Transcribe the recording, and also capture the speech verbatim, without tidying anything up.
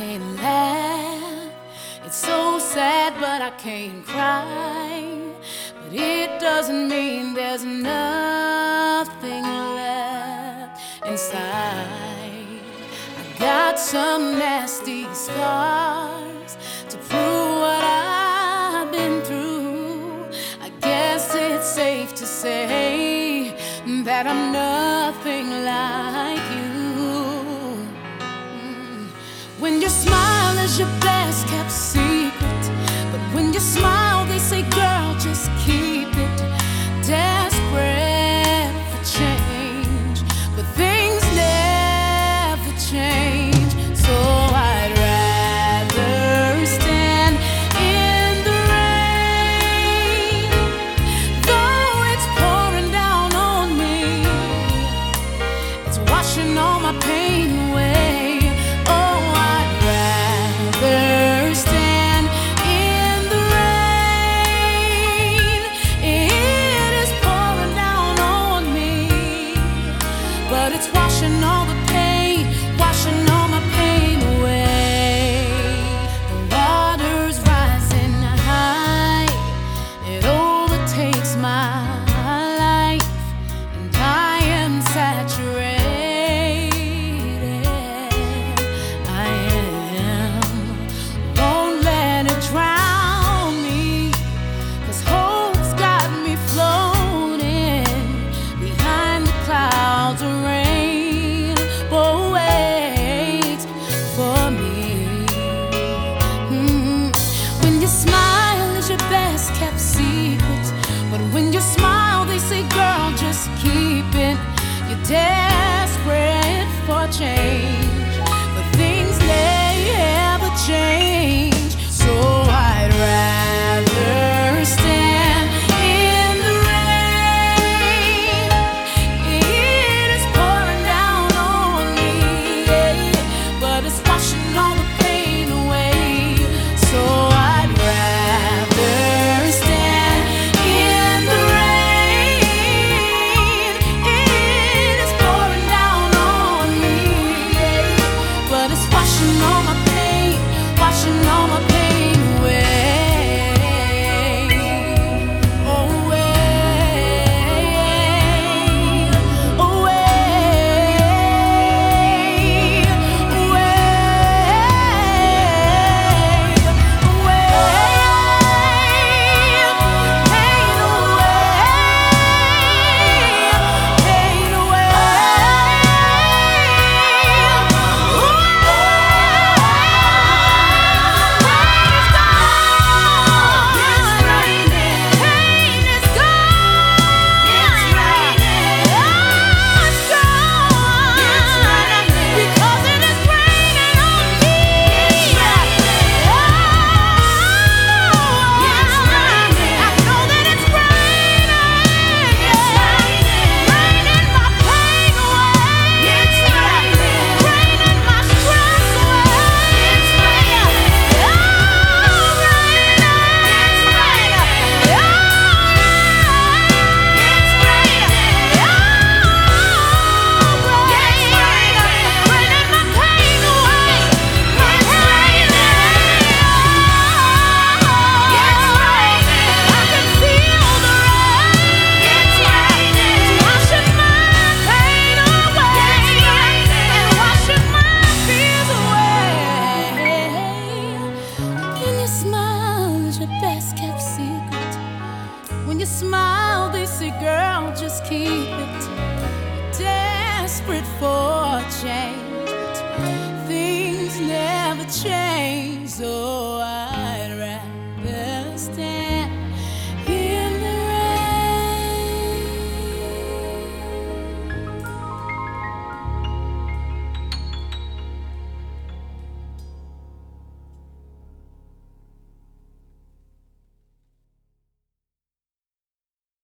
can't laugh. It's so sad, but I can't cry. But it doesn't mean there's nothing left inside. I got some nasty scars to prove what I've been through. I guess it's safe to say that I'm nothing like you. When your smile is your best kept secret, but when you smile they say, girl, just keep it. Desperate for change, but things never change. So I'd rather stand in the rain, though it's pouring down on me. It's washing all my pain away. But it's washing all the pain, washing all my pain away. The water's rising high, it overtakes my life, and I am saturated. I am. Won't let it drown me, 'cause hope's got me floating behind the clouds of rain. Kept secret, but when you smile they say, girl, just keep it. You're desperate for change, but things never change. So I'd rather stand in the rain. It is pouring down on me, but it's washing all the pain away. So I'd rather smile, they say, girl, just keep it. Desperate for change, but things never change. Oh.